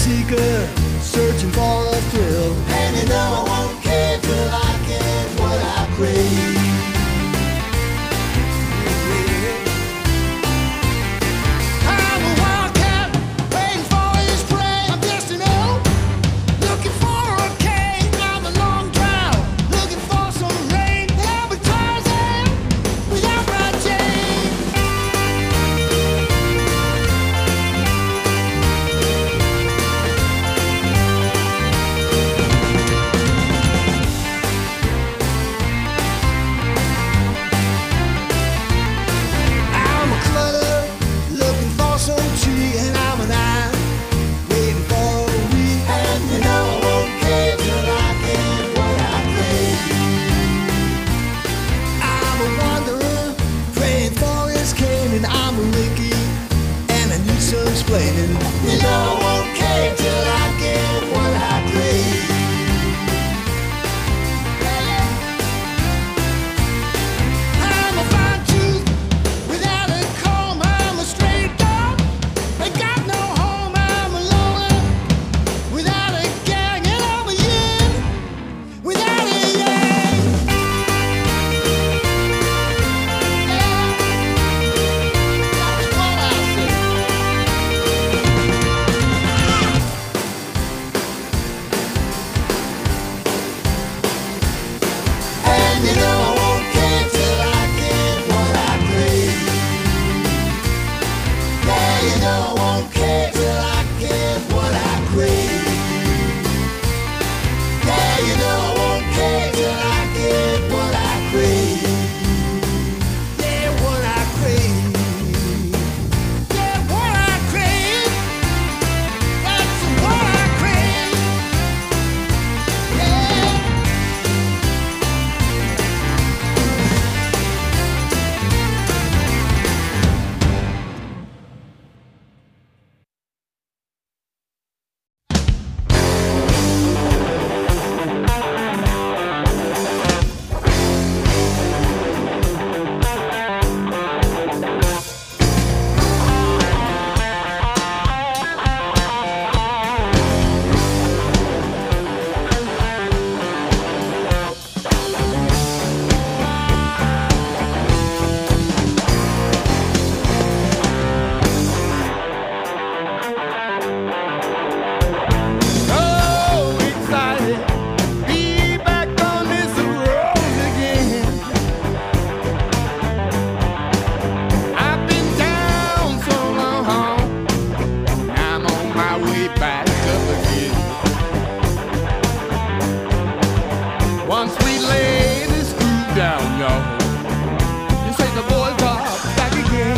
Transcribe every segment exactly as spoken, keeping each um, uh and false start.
seeker, searching for a thrill. And you know I won't care till I get what I crave. I'm a wildcat, waiting for his prey. I'm destiny, looking for a cave. I'm a long drought, looking for some rain. I'm a Tarzan without my chain. I'm a clutter, looking for some tree, and I'm an eye, waiting for a week. And you know I won't care till I get what I crave. I'm a wanderer, praying for his cane, and I'm a Ricky, and I need some explaining. You know I won't care till I get what I crave. I'm a fine tooth without a comb. I'm a stray dog, ain't got no home. I'm a loner without a gang, and I'm a yin without a yang. That's what I say. And you know I won't care till I get what I crave. Yeah, you know I won't care till I get what I crave. Yeah, you know I won't care till I get what I crave. Yeah, what I crave. Yeah, what I crave. That's what I crave. Yeah. So excited, be back on this road again. I've been down so long, I'm on my way back up again. Once we lay this groove down, y'all, you say the boys are back again.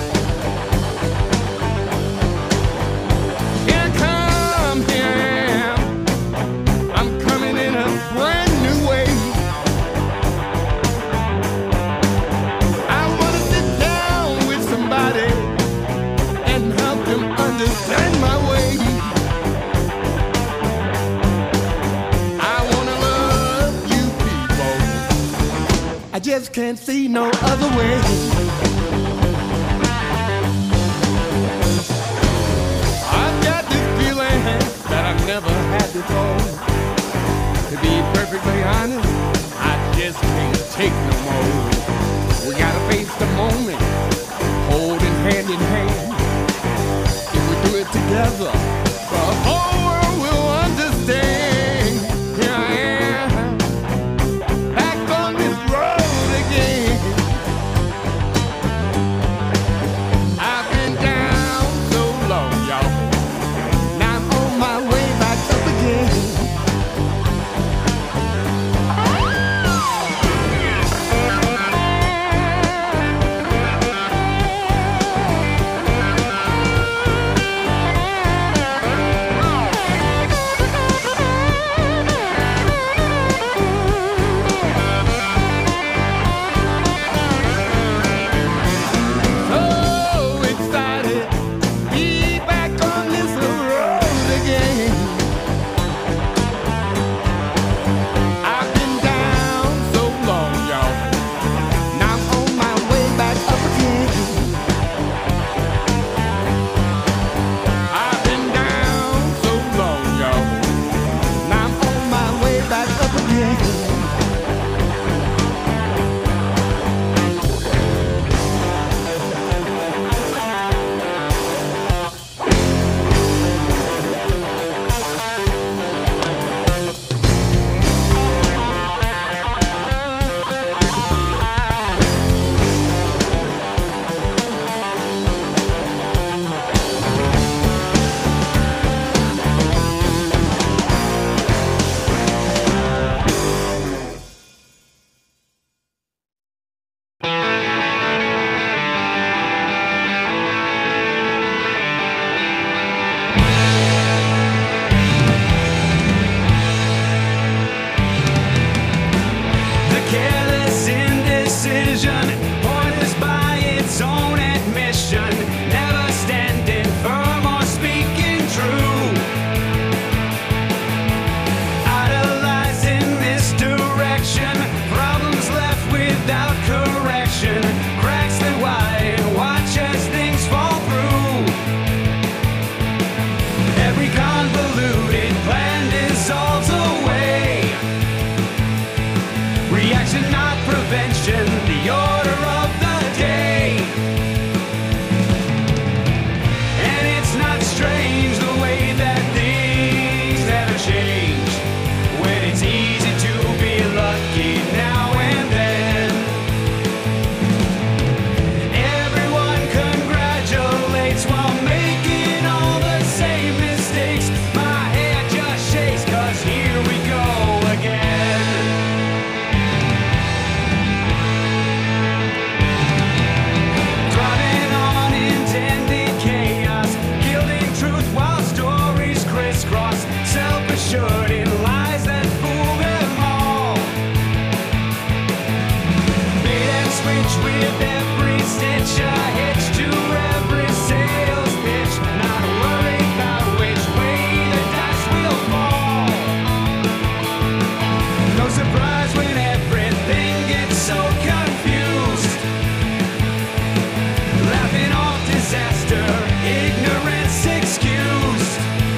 Here I come, here I am. I'm coming in a brand new way. I wanna sit down with somebody and help them understand my way. I wanna love you people. I just can't see no other way. I've got this feeling that I've never had before. To be perfectly honest, I just can't take no more. We gotta face the moment, holding hand in hand. If we do it together, the whole world will understand. Here I am, back on this road again. I've been down so long, y'all. Now I'm on my way back up again. convoluted plan dissolves away. Reaction, not prevention, the order of the day. And it's not strange the way that things never change, when it's easy to be lucky now and then. Everyone congratulates while making all the same mistakes. My head just shakes, 'cause here we go again. Driving on intended chaos, gilding truth while stories crisscross, self-assured in lies that fool them all. Bait and switch with every stitch, a hitch to every sales pitch, not worried about which way the dice will fall. No surprise when everything gets so confused, laughing off disaster, ignorance excused.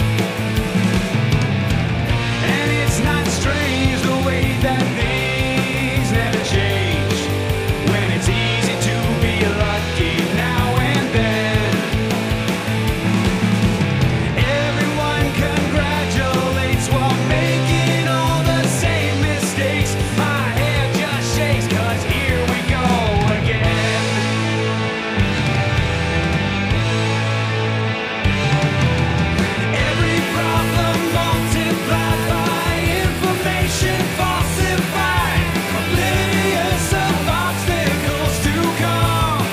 And it's not strange the way that things never change, when it's easy to be lucky now and then. Everyone congratulates while making all the same mistakes. My head just shakes, 'cause here we go again. Every problem multiplied by information falsified, oblivious of obstacles to come.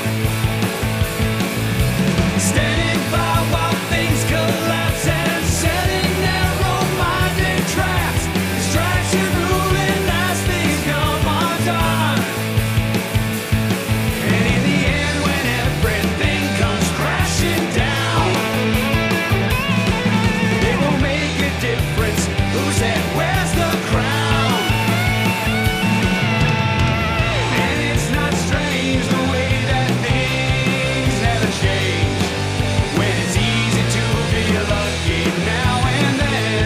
Standing by while things collapse and setting narrow-minded traps. Distraction ruling as things come undone. And in the end, when everything comes crashing down, it won't make a difference whose head wears the crown. And it's not strange the way that things never change, when it's easy to be lucky now and then.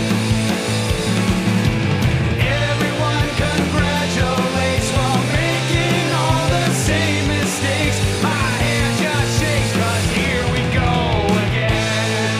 Everyone congratulates while making all the same mistakes. My head just shakes, 'cause here we go again.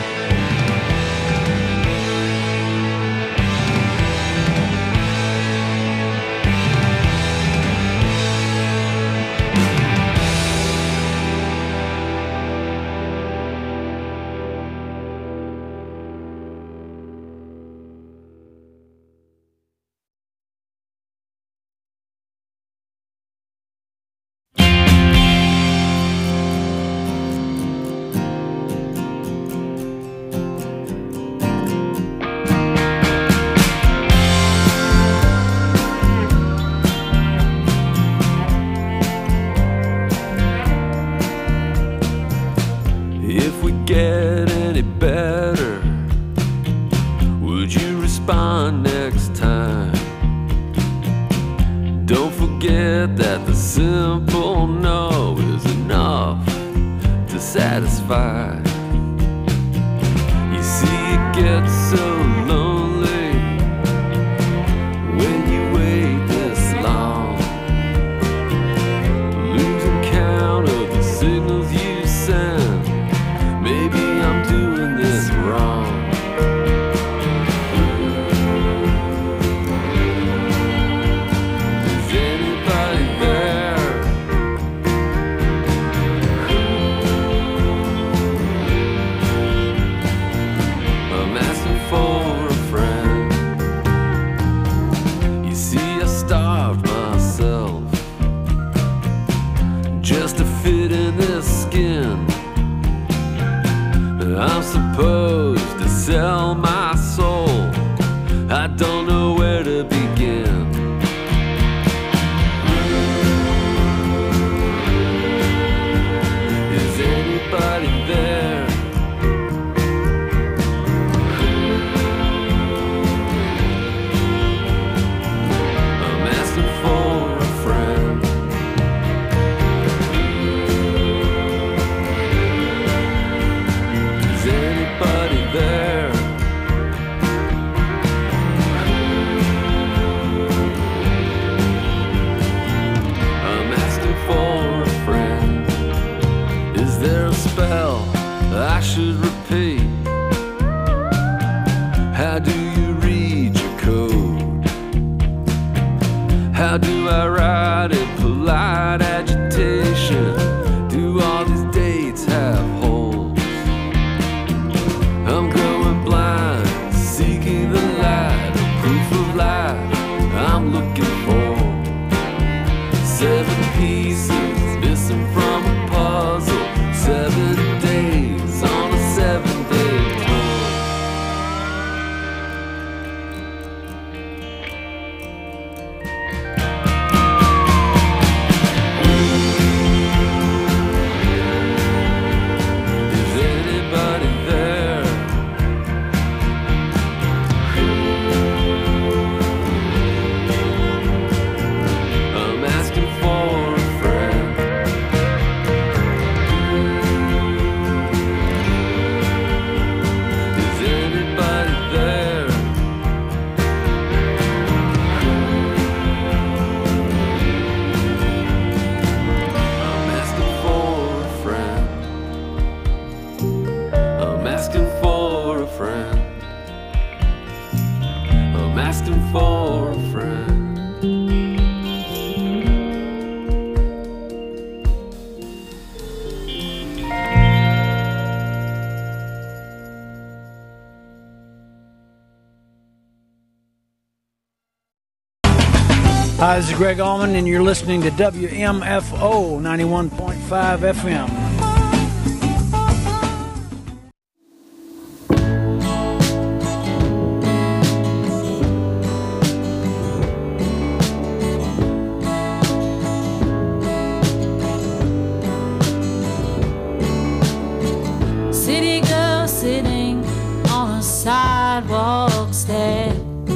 If we get any better, would you respond next time? Don't forget that the simple no is enough to satisfy. You see, it gets so lonely when you wait this long, losing count of the signals you send. Maybe I'm doing this wrong. Is anybody there? I'm asking for a friend. You see, I starved myself just to fit in this skin. I'm supposed to sell my soul. I don't know where to begin. Is anybody there? I'm asking for a friend. Is anybody there? repeat? How do you read your code? How do I write in polite agitation? Do all these dates have holes? I'm going blind, seeking the light, a proof of life I'm looking for. Seven pieces missing from a puzzle. Seven days on a seven-day tour. Is anybody there? I'm asking for a friend. Is anybody there? I'm asking for a friend. I'm asking for a friend. I'm asking for a friend. Hi, this is Greg Allman, and you're listening to W M F O ninety-one point five F M. City girl sitting on a sidewalk step.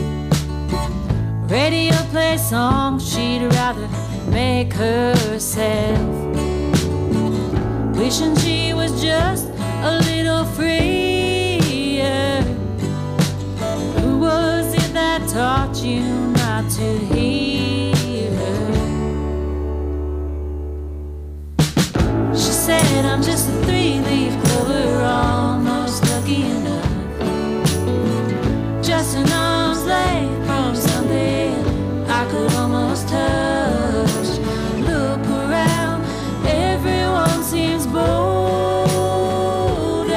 Radio play songs she'd rather make herself. Wishing she was just a little freer. Who was it that taught you not to hear her? She said, I'm just a three-leaf clover, almost lucky enough. Just an arm's length from something I could almost touch. Look around, everyone seems bolder,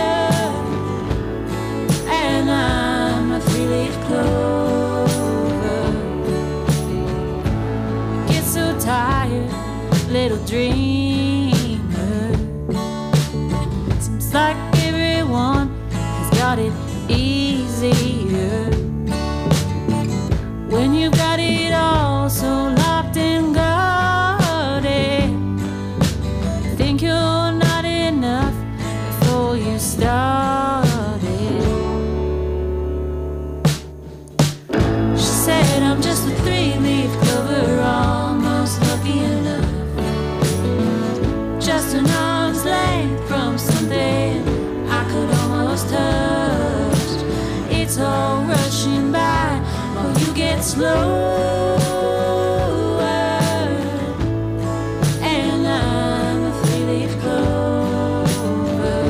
and I'm a three-leaf clover. Get so tired, little dreamer. Seems like everyone has got it easier when you've got it all so locked and guarded. Think you're not enough before you started. She said, I'm just a three-leaf clover, almost lucky enough. Just an arm's length from something I could almost touch. It's all rushing by while you get slower, and I'm a three-leaf clover.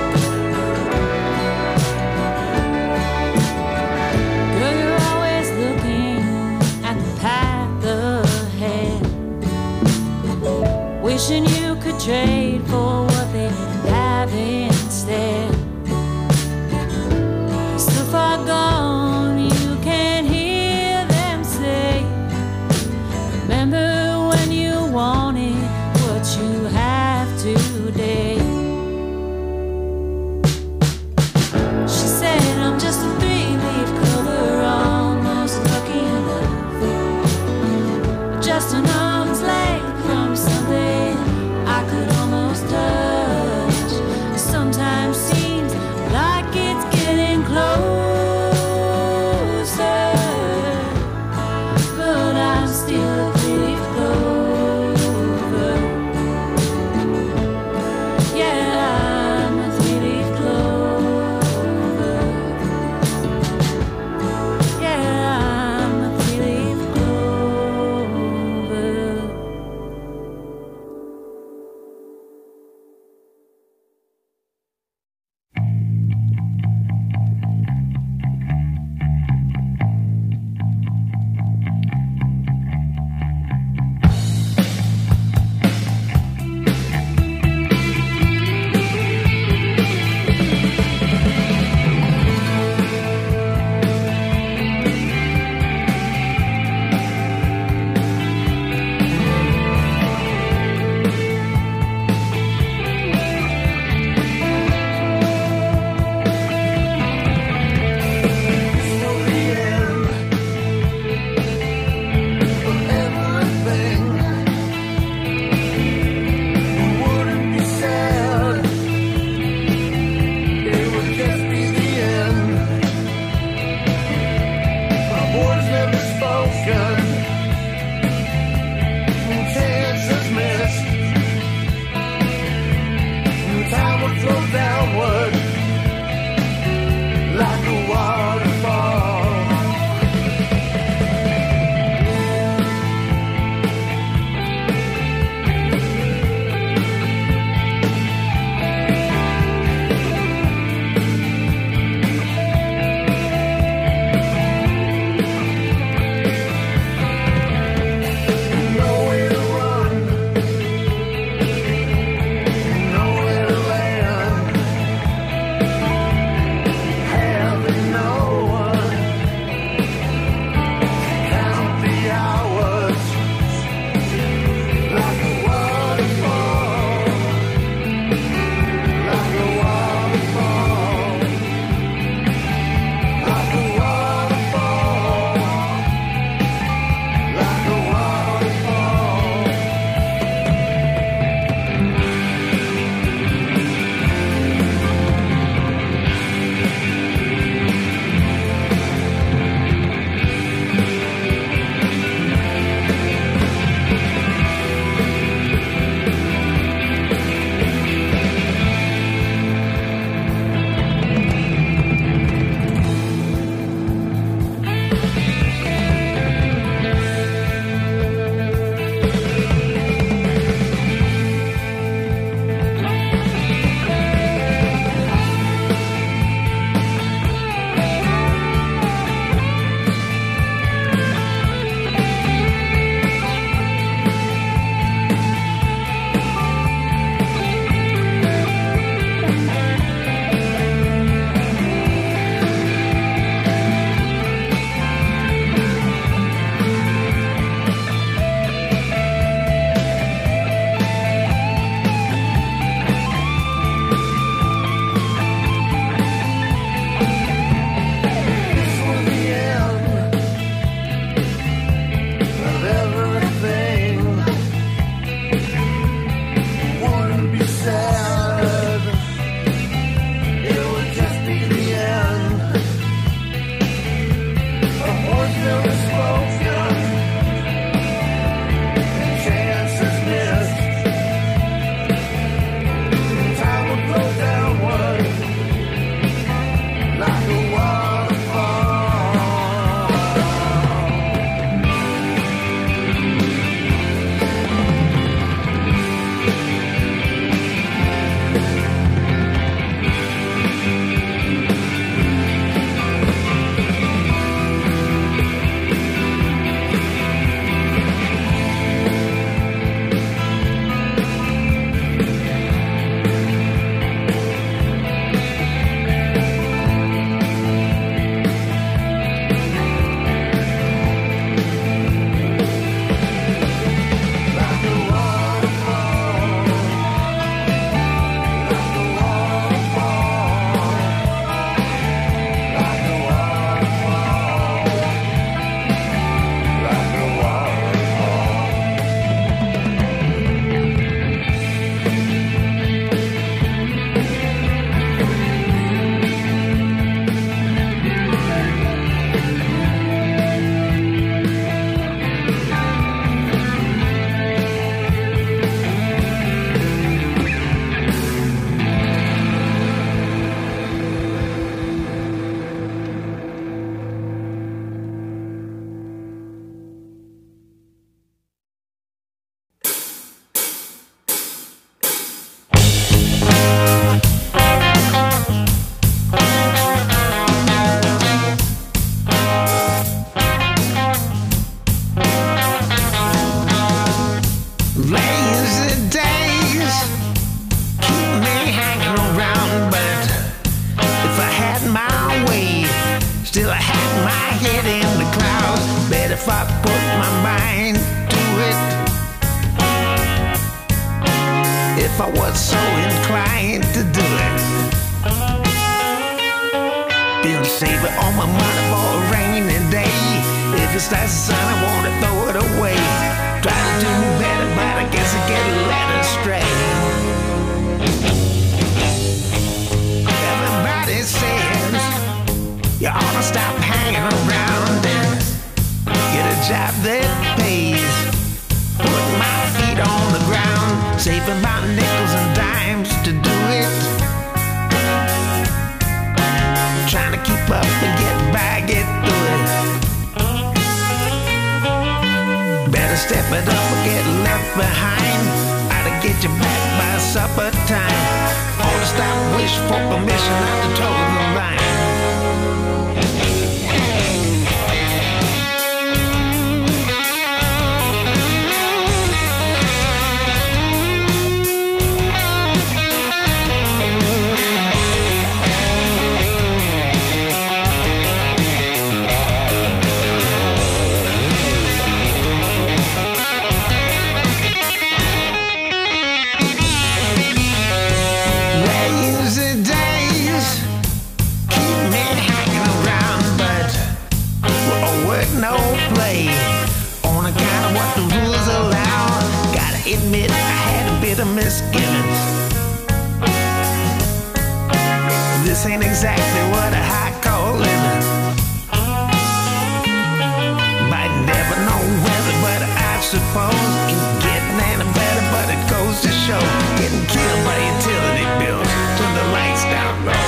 Girl, you're always looking if I was so inclined to do it. Been saving all my money for a rainy day. If it starts to sun, I want to throw it away. Try to do better, but I guess I get led astray. Everybody says you ought to stop hanging around and get a job that pays. Put my feet on the ground, saving my nickels and dimes to do it. Trying to keep up and get by, get through it. Better step it up or get left behind. Ought to get you back by supper time. Ought to stop, wish for permission not to toe the line. No play on account of what the rules allow. Gotta admit I had a bit of misgivings. This ain't exactly what a high call living. Might never know whether, but I suppose ain't getting any better. But it goes to show, getting killed by utility bills. Turn the lights down low.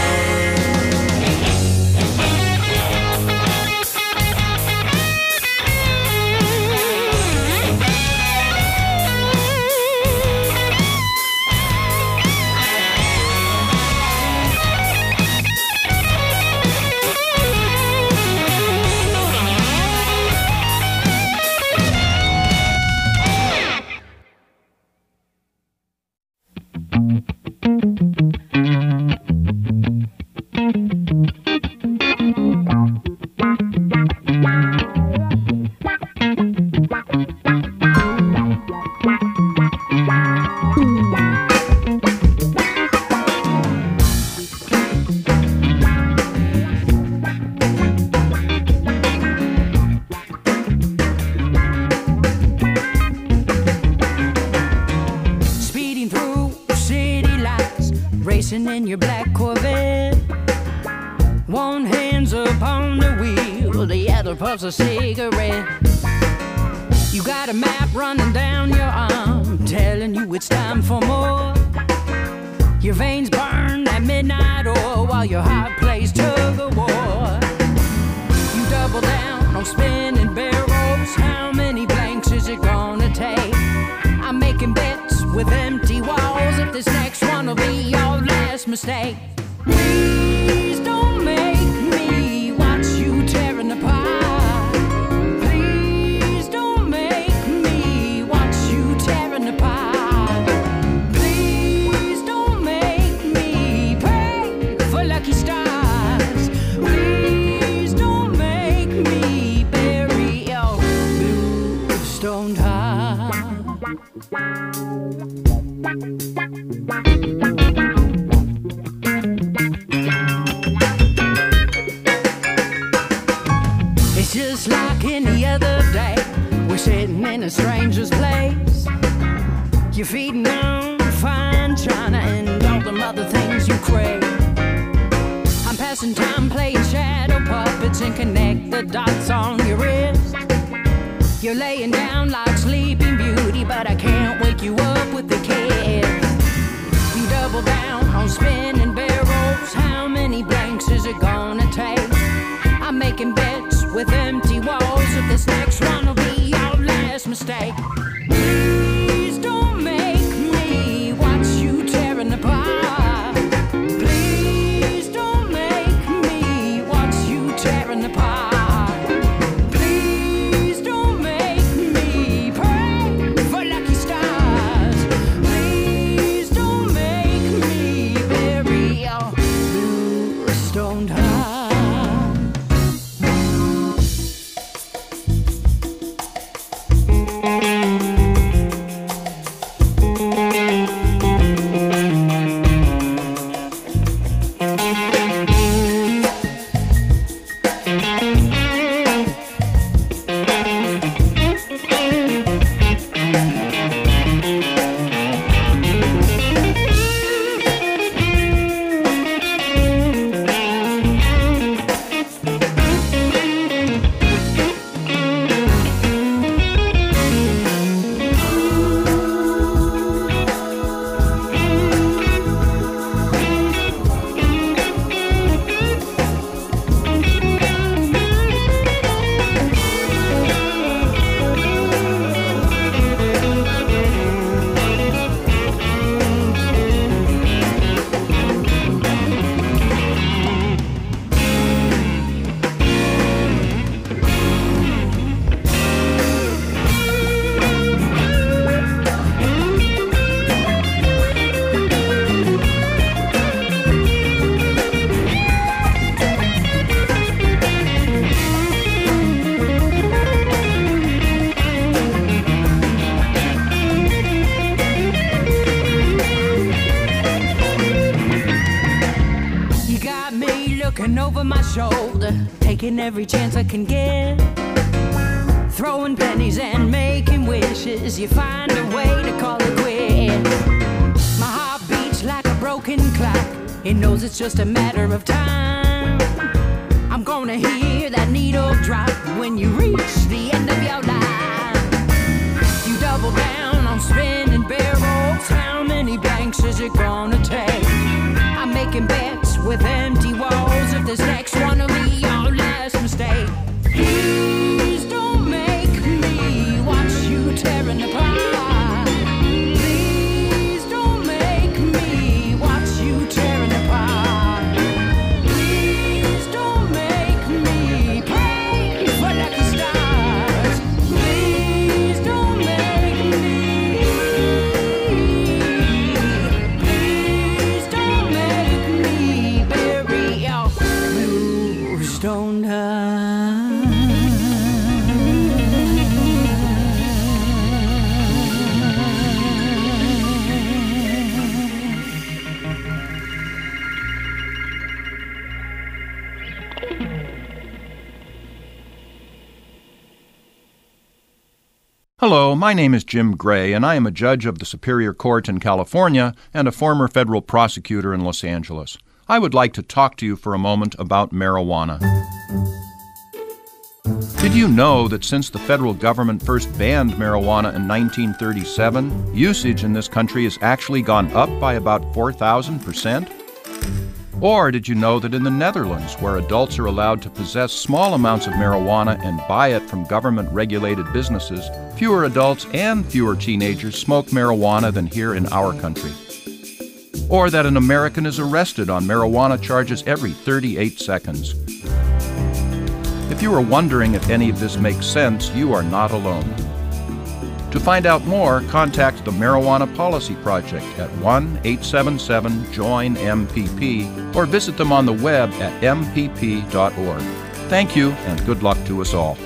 In your black Corvette, one hand's upon the wheel, the other puffs a cigarette. You got a map running down your arm, telling you it's time for more. Your veins burn at midnight oil while your heart plays tug of war. You double down on spinning barrels. How many blanks is it gonna take? I'm making bets with empty walls. If this next one will be your last mistake. Please don't make me watch you tearing apart. Please don't make me watch you tearing apart. Please don't make me pray for lucky stars. Please don't make me bury your blue stone heart. It's just like any other day. We're sitting in a stranger's place. You're feeding on fine china and all them other things you crave. I'm passing time playing shadow puppets and connect the dots on your wrist. You're laying down like Sleeping Beauty, but I can't wake you up with the kiss. You double down on spinning barrels. How many blanks is it gonna take? I'm making bets with empty walls. If this next one will be your last mistake. Please don't make me watch you tearing apart. Please don't make me watch you tearing apart. Please don't make me looking over my shoulder, taking every chance I can get, throwing pennies and making wishes. You find a way to call it quits. My heart beats like a broken clock. It knows it's just a matter of time. I'm gonna hear that needle drop when you reach the end of your line. You double down on spinning barrels. How many blanks is it gonna take? I'm making bets with empty walls. If this next one will be your last mistake, please don't make me watch you tearing apart. Please don't make me watch you tearing apart. Please don't make me pray for lucky stars. Please don't make me. Please don't make me bury your bluestone heart. Hello, my name is Jim Gray, and I am a judge of the Superior Court in California and a former federal prosecutor in Los Angeles. I would like to talk to you for a moment about marijuana. Did you know that since the federal government first banned marijuana in nineteen thirty-seven, usage in this country has actually gone up by about four thousand percent? Or did you know that in the Netherlands, where adults are allowed to possess small amounts of marijuana and buy it from government-regulated businesses, fewer adults and fewer teenagers smoke marijuana than here in our country? Or that an American is arrested on marijuana charges every thirty-eight seconds? If you are wondering if any of this makes sense, you are not alone. To find out more, contact the Marijuana Policy Project at one eight seven seven join M P P or visit them on the web at m p p dot org. Thank you, and good luck to us all.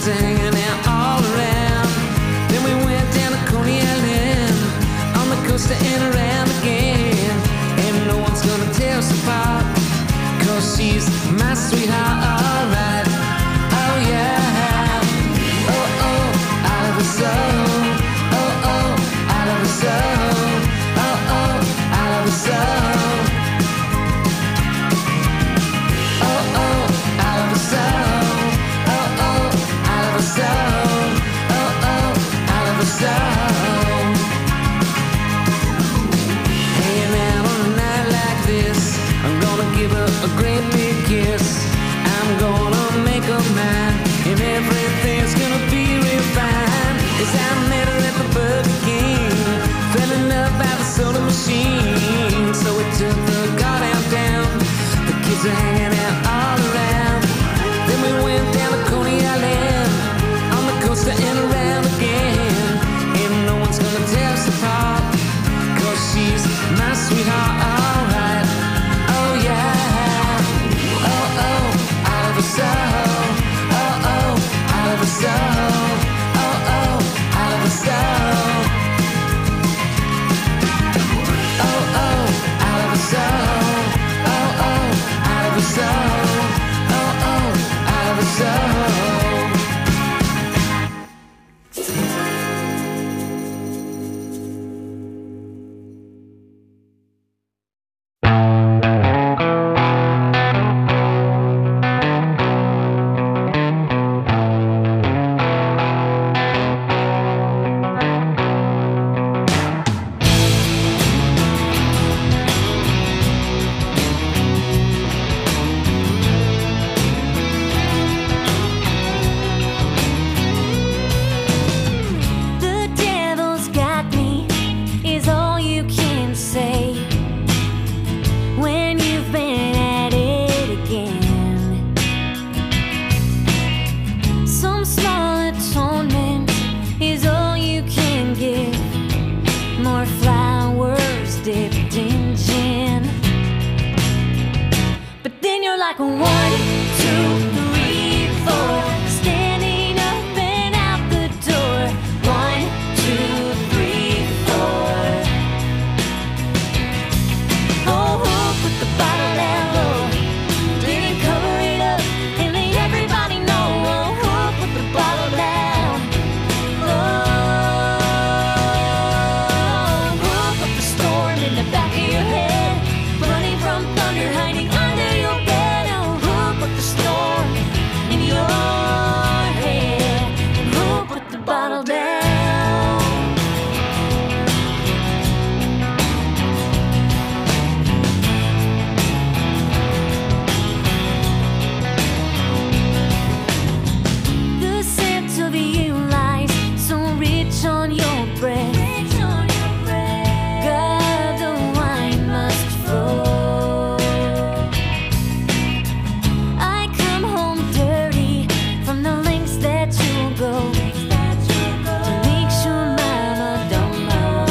kids are hanging out all around. Then we went down to Coney Island, on the coast and around again. And no one's gonna tear us apart, cause she's my sweetheart, alright. Oh yeah. Oh oh, I love her so. Oh oh, I love her so. Oh oh, I love her so. Oh oh, I love her so. Oh oh, I love her so. Oh oh, I love her so. Hanging out on a night like this, I'm gonna give her a great big kiss. I'm gonna make her mine, and everything's gonna be real fine. As I met her at the Burger King, fell in love by the soda machine. So we took the car downtown, the kids are hanging out all around. Then we went down to Coney Island, on the coast and around again. And no one's gonna tear us apart, cause she's my sweetheart, alright. Oh yeah. Oh oh, I love her so. Oh oh, I love her so. Oh oh, I love her so. Oh oh, I love her so. Oh oh, I love her so. Oh oh, I love her so. The devil's got me, is all you can say when you've been at it again. Some small atonement is all you can give. More flowers dipped in gin. But then you're like one, two, three, four, standing up and out the door. One, two, three, four. Oh, who put the bottle down low? Didn't cover it up and let everybody know. Oh, who put the bottle down low? Who put the storm in the back of your head? Running from thunder, hiding under your bed. Oh, who put the storm in your head? And who put the bottle down? The scent of you lies so rich on your breath. God, the wine must flow. I come home dirty from the lengths that you go to make sure mama don't know.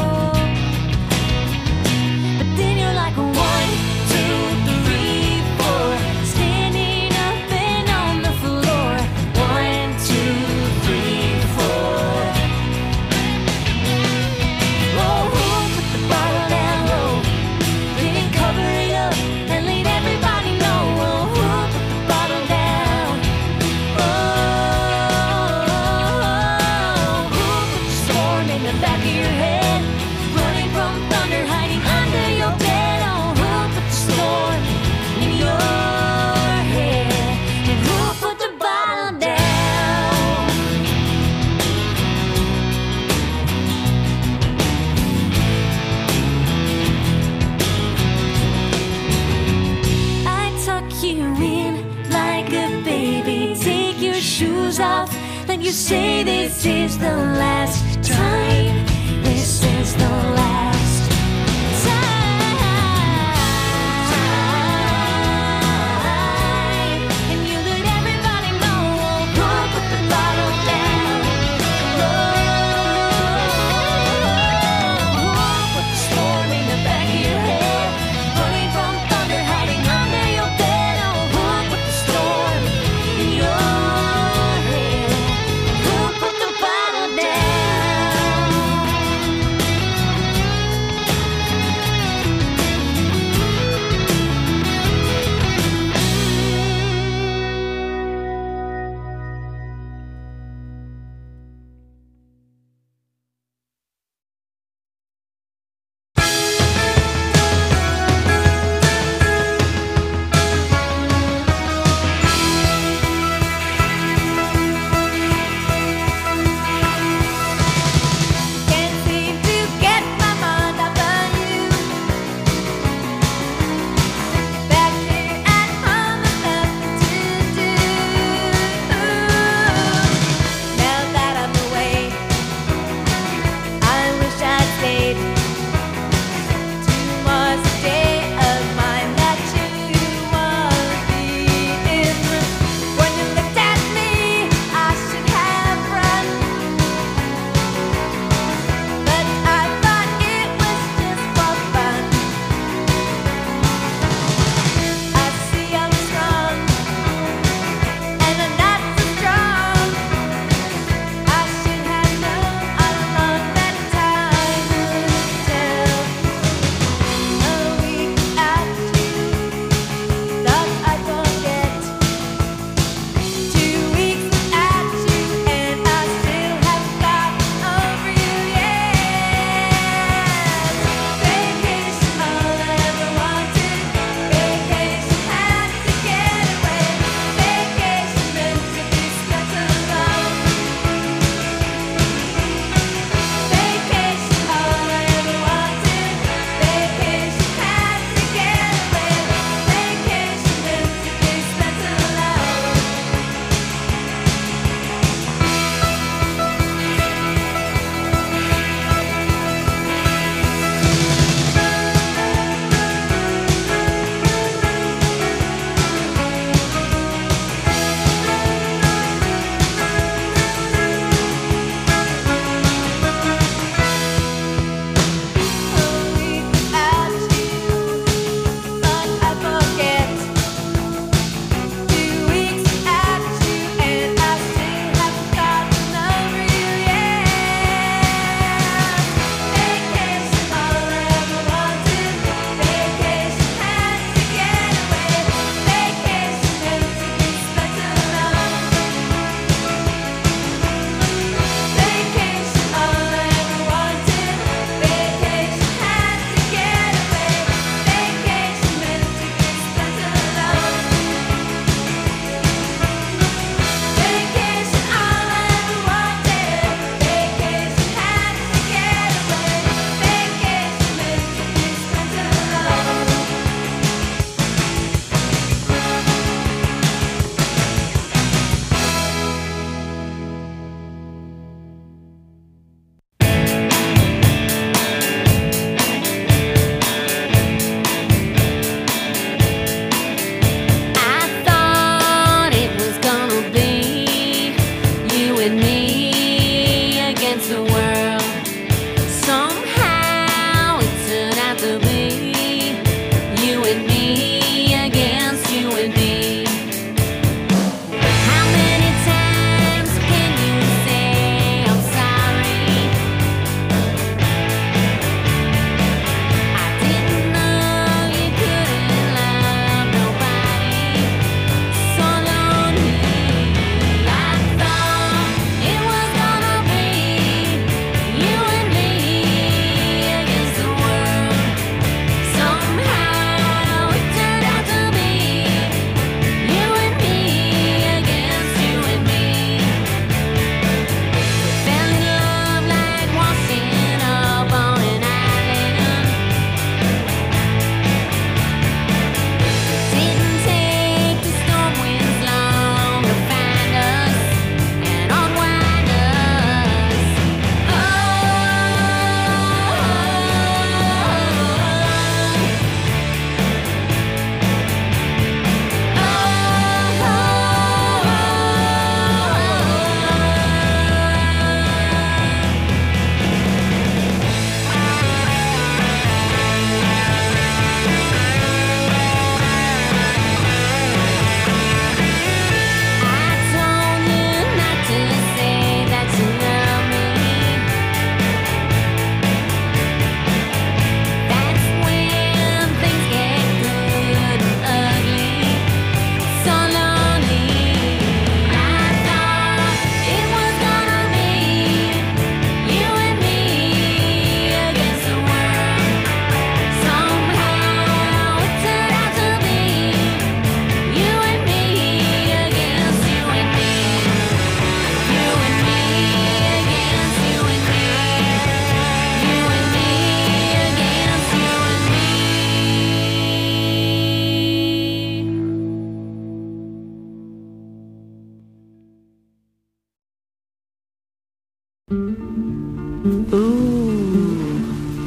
But then you're like one, two, three, four, standing up and on the floor. One, two, three, four. Oh, who put the bottle down low? Didn't cover it up and let everybody know. Oh, who put the bottle down? Oh, who put the storm in the back of your head? Running from thunder, hiding under your bed. Oh, who put the storm in your head? And who put the bottle down? I tuck you in like a baby. Take your shoes off, let you say this is the last time. This is the last time. And you let everybody know. Who put the bottle down? Who put the storm in the back of your head? Running from thunder, hiding under your bed. Oh, who put the storm in your head?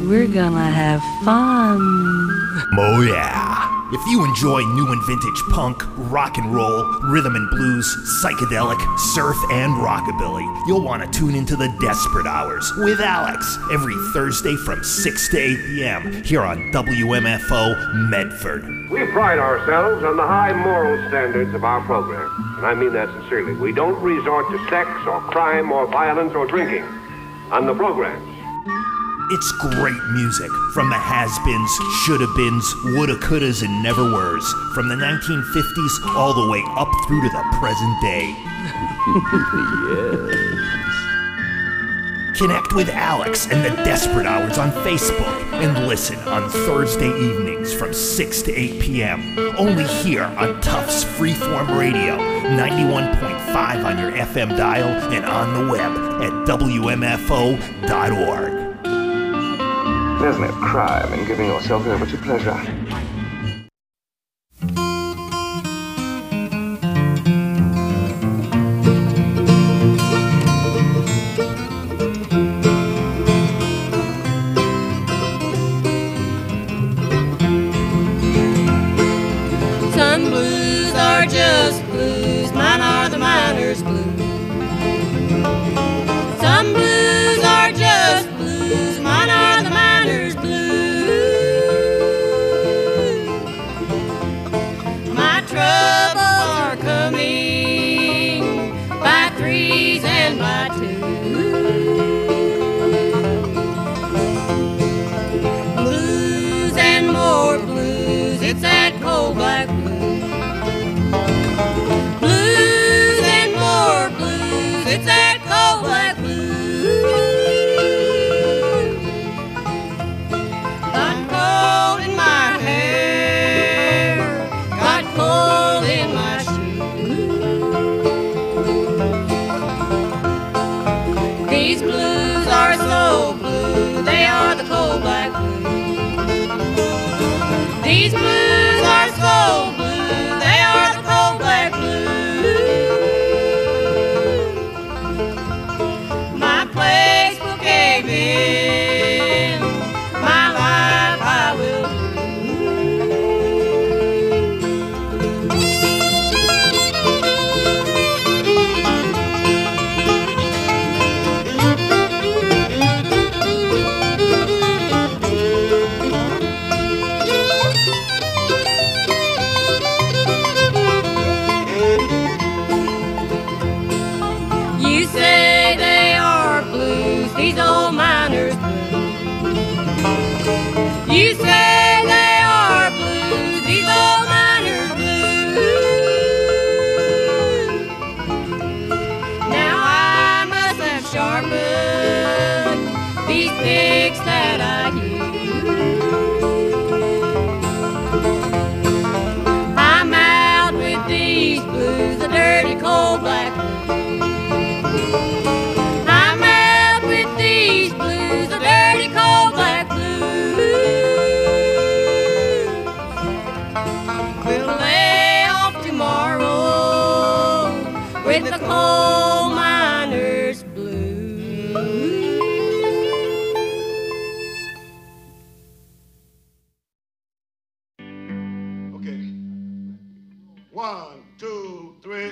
we're gonna have fun. Oh yeah. If you enjoy new and vintage punk, rock and roll, rhythm and blues, psychedelic, surf, and rockabilly, you'll want to tune into the Desperate Hours with Alex every Thursday from six to eight p.m. here on W M F O Medford. We pride ourselves on the high moral standards of our program, and I mean that sincerely. We don't resort to sex or crime or violence or drinking on the programs. It's great music from the has-beens, shoulda-beens, woulda, couldas, and never-weres, from the nineteen fifties all the way up through to the present day. Yes. Connect with Alex and the Desperate Hours on Facebook and listen on Thursday evenings from six to eight p.m. only here on Tufts Freeform Radio, ninety-one point five on your F M dial and on the web at W M F O dot org. There's no crime in giving yourself over to pleasure. Some blues are just blues, mine are the miner's blues. Some blues are just blues, mine are the miner's blues. My troubles are coming by threes and by twos. Blues and more blues, it's that cold black blues. Blues and more blues, it's that cold black blues. Got cold in my hair, got cold in my shoes. These blues are so blue, they are the cold black blues. These blues are so blue, they are the cold black blues. My place will cave in, my life I will You say they are blues, these old miners blues. You say they are blues, these old miners blues. Now I must have sharpened these picks that I use. I'm out with these blues, the dirty cold black blues. I'm out with these blues, the dirty cold black blues. We'll lay off tomorrow with the coal miner's blues. Okay. One, two, three.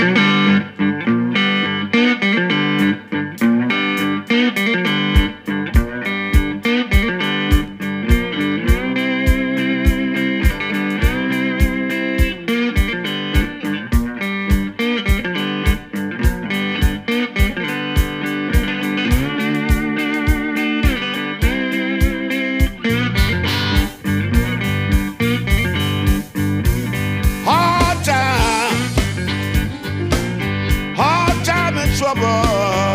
Hard time, hard time and trouble.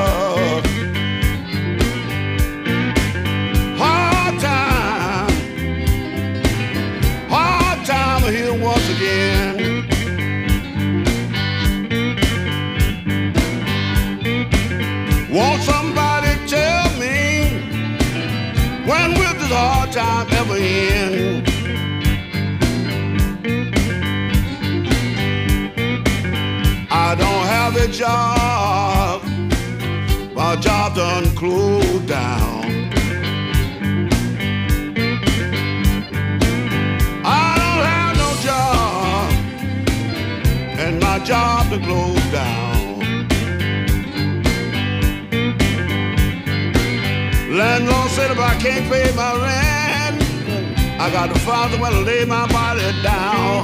Hard time, hard time here once again. Won't somebody tell me when will this hard time ever end? I don't have a job, my job done closed down. to close down. Landlord said if I can't pay my rent, I got to find somewhere to lay my body down.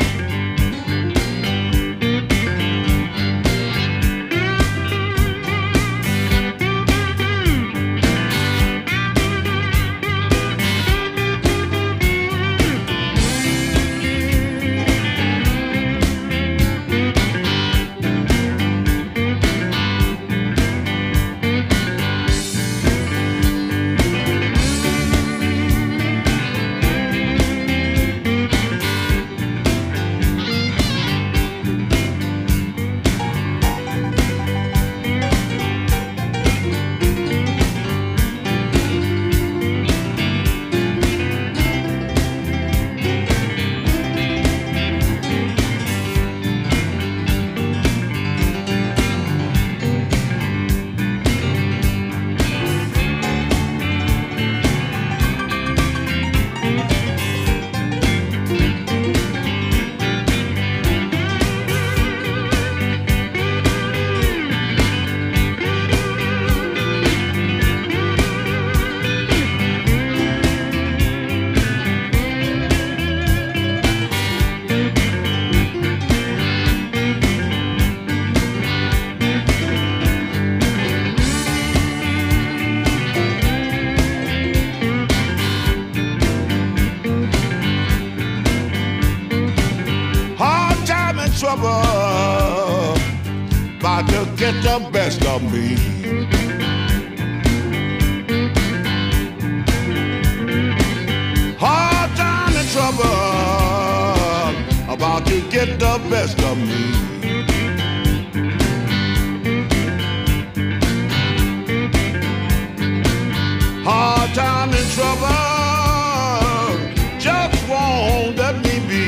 Trouble about to get the best of me. Hard time and trouble about to get the best of me. Hard time and trouble just won't let me be.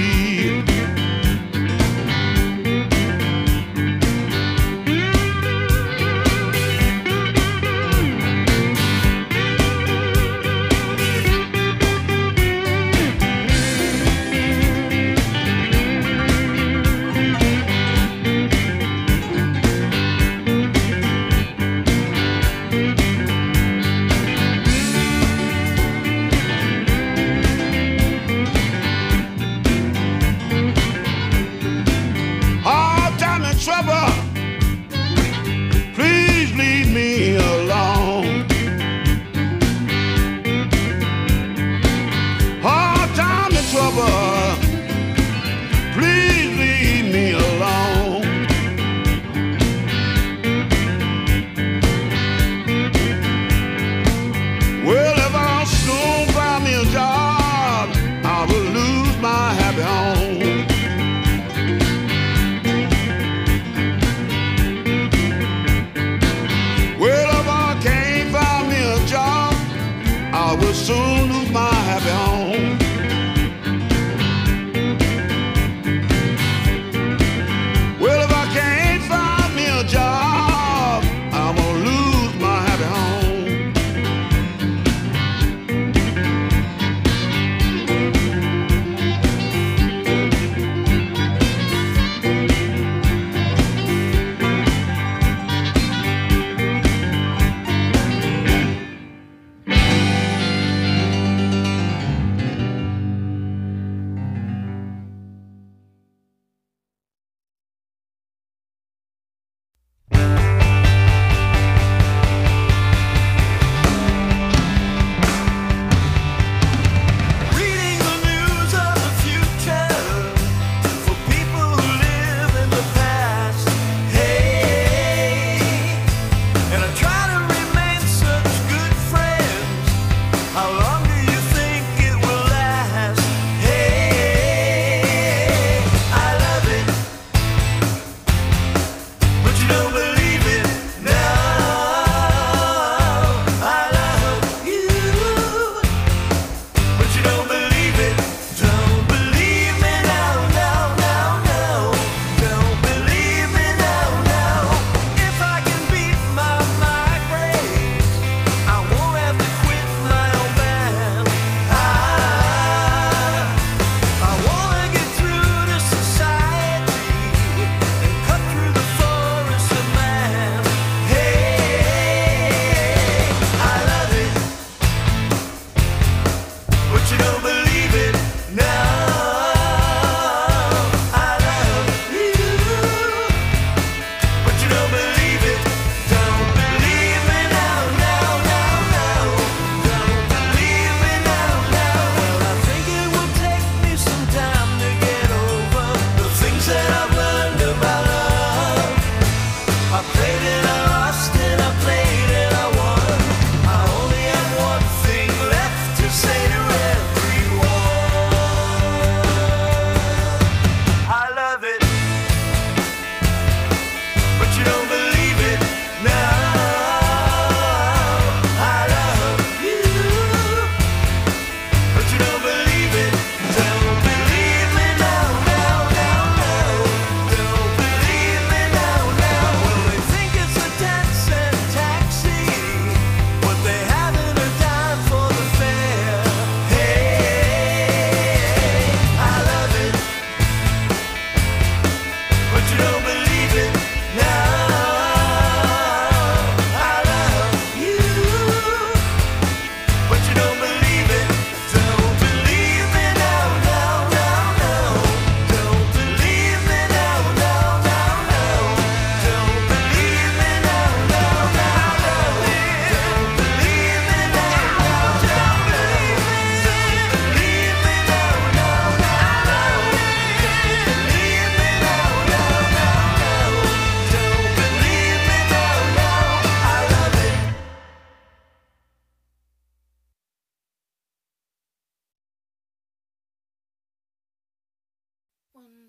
Trouble, please leave me alone. Hard time and trouble, please leave me alone. Well, if I'll soon find me a job, I will lose my happy home. I will soon lose my happy home. Well, if I can't find me a job, I'm gonna lose my happy home.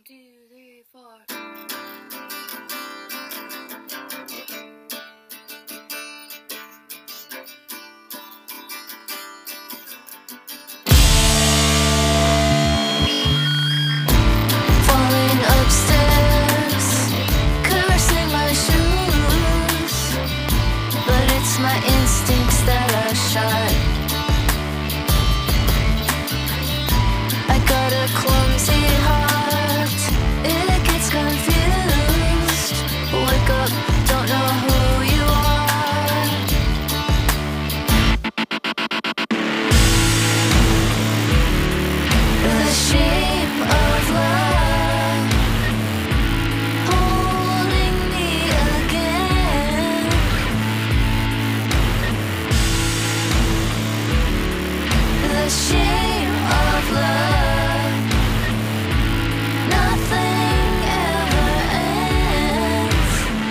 Falling upstairs, cursing my shoes, but it's my instincts that are sharp. I got a clumsy heart, it gets confused. Wake up, don't know who you are. The shape of love holding me again. The shape of love, nothing ever ends.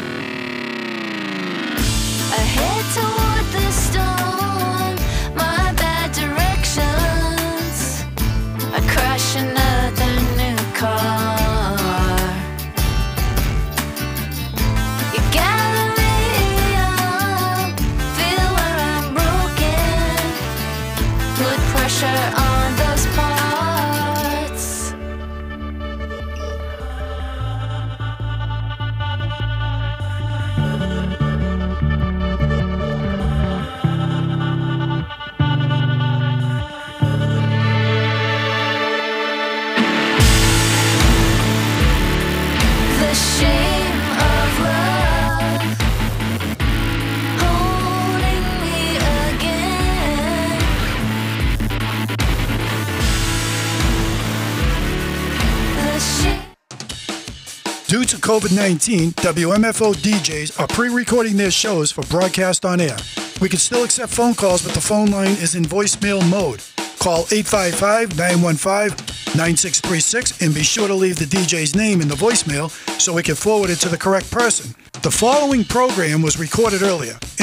I head toward the storm, my bad directions. I crash another new car. You gather me up, feel where I'm broken, put pressure on those parts. The shame of love holding me again. The shame. Due to COVID nineteen, W M F O D Js are pre-recording their shows for broadcast on air. We can still accept phone calls, but the phone line is in voicemail mode. Call eight five five, nine one five, nine six three six and be sure to leave the D J's name in the voicemail so we can forward it to the correct person. The following program was recorded earlier